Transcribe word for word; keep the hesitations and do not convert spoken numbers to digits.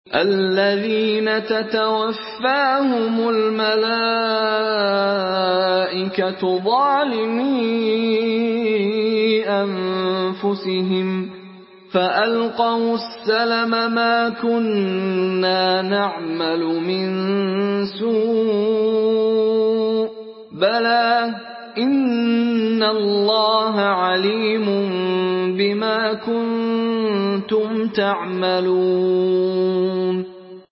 الذين تتوفاهم الملائكة ظالمي أنفسهم فألقوا السلم ما كنا نعمل من سوء بلى إن الله عليم بما كنتم تعملون